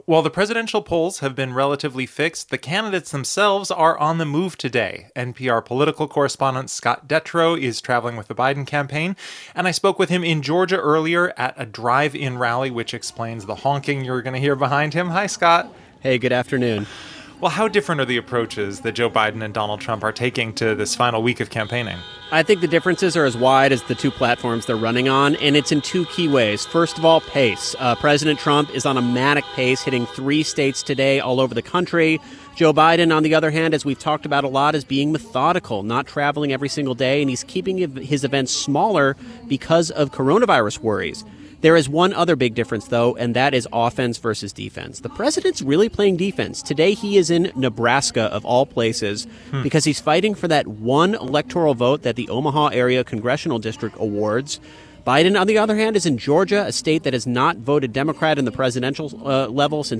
While the presidential polls have been relatively fixed, the candidates themselves are on the move today. NPR political correspondent Scott Detrow is traveling with the Biden campaign, and I spoke with him in Georgia earlier at a drive-in rally, which explains the honking you're going to hear behind him. Hi, Scott. Hey, good afternoon. Well, how different are the approaches that Joe Biden and Donald Trump are taking to this final week of campaigning? I think the differences are as wide as the two platforms they're running on, and it's in two key ways. First of all, pace. President Trump is on a manic pace, hitting 3 states today all over the country. Joe Biden, on the other hand, as we've talked about a lot, is being methodical, not traveling every single day, and he's keeping his events smaller because of coronavirus worries. There is one other big difference, though, and that is offense versus defense. The president's really playing defense. Today, he is in Nebraska, of all places, because he's fighting for that one electoral vote that the Omaha area congressional district awards. Biden, on the other hand, is in Georgia, a state that has not voted Democrat in the presidential level since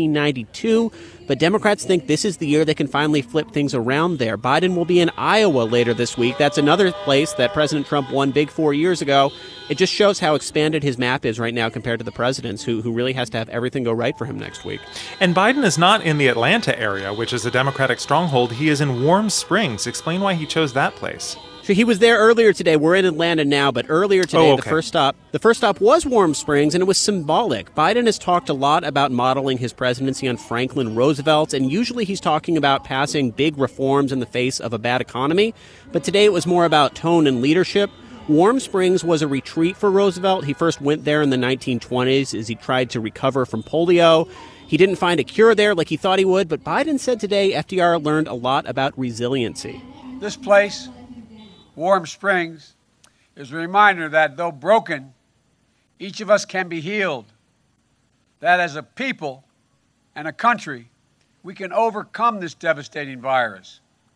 1992. But Democrats think this is the year they can finally flip things around there. Biden will be in Iowa later this week. That's another place that President Trump won big 4 years ago. It just shows how expanded his map is right now compared to the president's, who really has to have everything go right for him next week. And Biden is not in the Atlanta area, which is a Democratic stronghold. He is in Warm Springs. Explain why he chose that place. So he was there earlier today. We're in Atlanta now, but earlier today, the first stop was Warm Springs, and it was symbolic. Biden has talked a lot about modeling his presidency on Franklin Roosevelt, and usually he's talking about passing big reforms in the face of a bad economy. But today it was more about tone and leadership. Warm Springs was a retreat for Roosevelt. He first went there in the 1920s as he tried to recover from polio. He didn't find a cure there like he thought he would, but Biden said today FDR learned a lot about resiliency. This place, Warm Springs, is a reminder that though broken, each of us can be healed. That as a people and a country, we can overcome this devastating virus.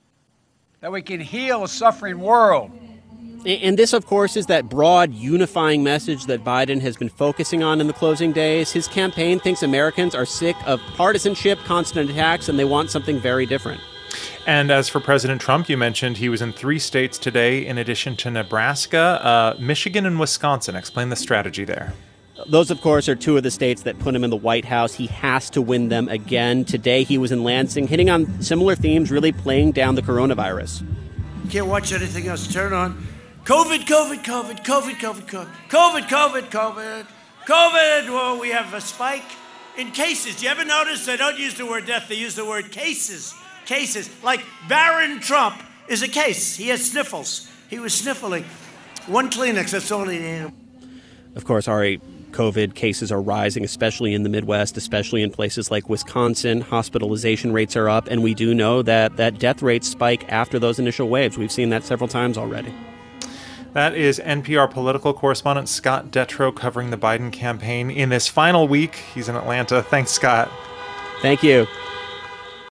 That we can heal a suffering world. And this, of course, is that broad unifying message that Biden has been focusing on in the closing days. His campaign thinks Americans are sick of partisanship, constant attacks, and they want something very different. And as for President Trump, you mentioned he was in 3 states today in addition to Nebraska, Michigan and Wisconsin. Explain the strategy there. Those, of course, are 2 of the states that put him in the White House. He has to win them again. Today he was in Lansing, hitting on similar themes, really playing down the coronavirus. You can't watch anything else. Turn on COVID, COVID, COVID, COVID, COVID, COVID, COVID, COVID, COVID, COVID. Well, we have a spike in cases. Do you ever notice they don't use the word death, they use the word cases? Cases. Like Barron Trump is a case. He has sniffles. He was sniffling. 1 Kleenex, that's all he needed. Of course, Ari, COVID cases are rising, especially in the Midwest, especially in places like Wisconsin. Hospitalization rates are up, and we do know that death rates spike after those initial waves. We've seen that several times already. That is NPR political correspondent Scott Detrow covering the Biden campaign in this final week. He's in Atlanta. Thanks, Scott. Thank you.